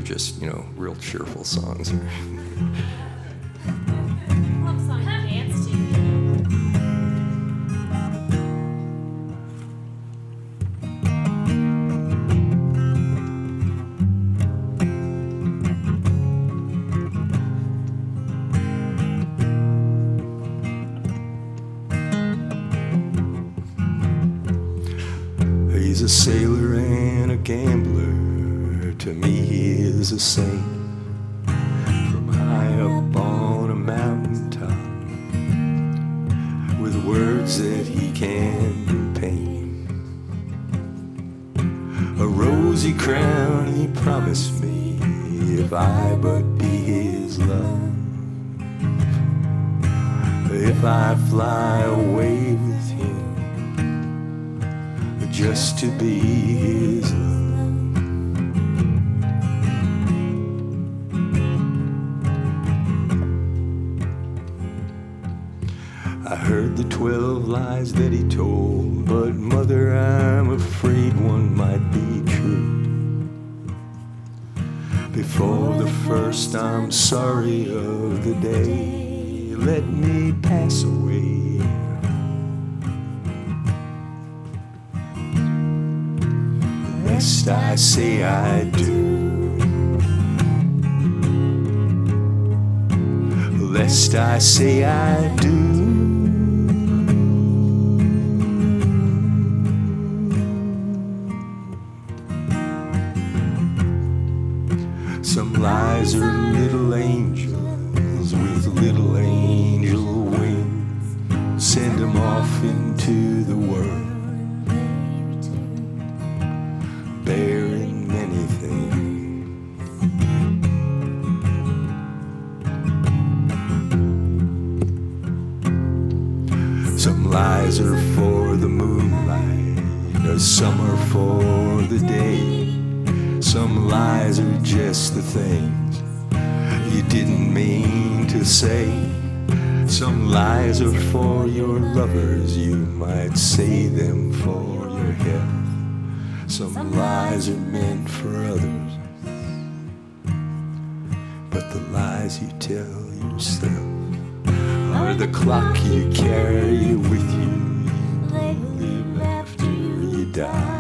just, real cheerful songs. Love song to dance to. He's a sailor and a gambler. To me, he is a saint. From high up on a mountaintop, with words that he can paint. A rosy crown he promised me, if I but be his love. If I fly away with him, just to be his love. I heard the 12 lies that he told, but mother, I'm afraid one might be true. Before the first I'm sorry of the day, let me pass away. Lest I say I do, lest I say I do. Some lies are little angels with little angel wings. Send them off into the world, bearing many things. Some lies are for the moonlight, some are for the day. Some lies are just the things you didn't mean to say. Some lies are for your lovers, you might say them for your health. Some lies are meant for others, but the lies you tell yourself are the clock you carry with you. You live after you die.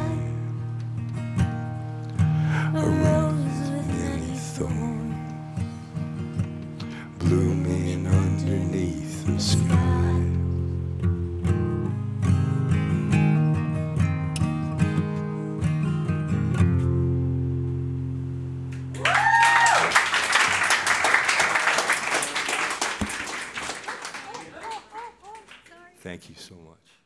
A rose with many thorns, blooming underneath the sky. Thank you so much.